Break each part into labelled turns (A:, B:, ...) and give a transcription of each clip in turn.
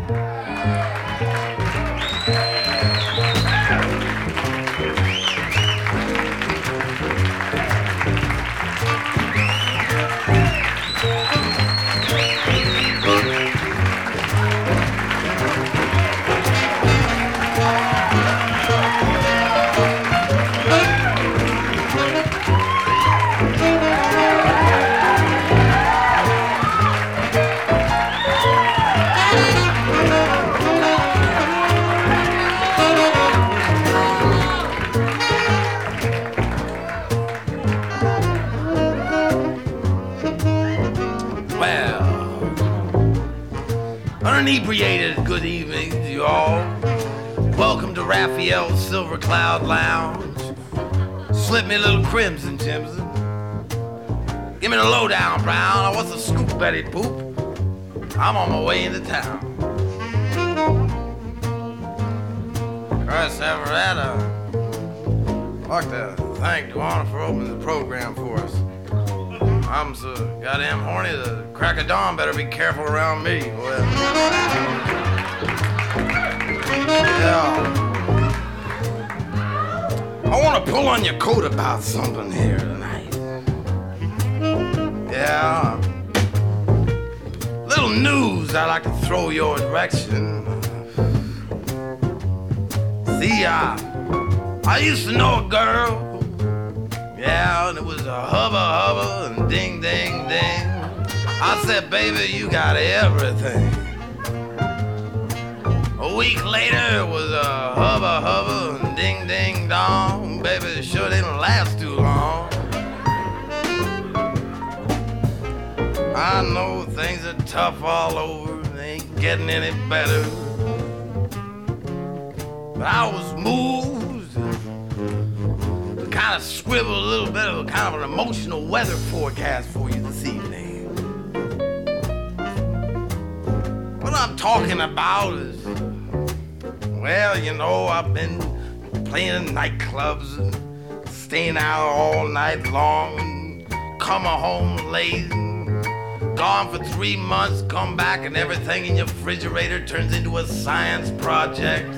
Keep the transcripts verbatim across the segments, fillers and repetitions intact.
A: Inebriated, good evening to you all. Welcome to Raphael's Silver Cloud Lounge. Slip me a little crimson, Jimson. Give me the lowdown, Brown. What's the scoop, Betty Boop? I'm on my way into town. Chris Everetta, I'd like to thank Duana for opening the program for us. I'm so goddamn horny, the crack of dawn better be careful around me. Well, yeah. I want to pull on your coat about something here tonight. Yeah. Little news I'd like to throw your direction. See, I, I used to know a girl. Yeah, and it was a hubba hubba and ding ding ding. I said, baby, you got everything. A week later, it was a hubba hubba and ding ding dong. Baby, it sure didn't last too long. I know things are tough all over, they ain't getting any better. But I was moved. Kind of scribble a little bit of a kind of an emotional weather forecast for you this evening. What I'm talking about is, well, you know, I've been playing in nightclubs and staying out all night long and coming home late and gone for three months, come back and everything in your refrigerator turns into a science project.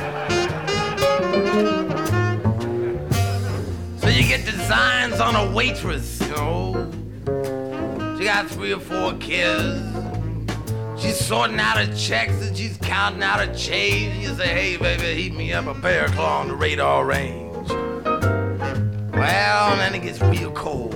A: So you get designs on a waitress, you know. She got three or four kids. She's sorting out her checks and she's counting out her change. And you say, hey, baby, heat me up a bear claw on the radar range. Well, and then it gets real cold.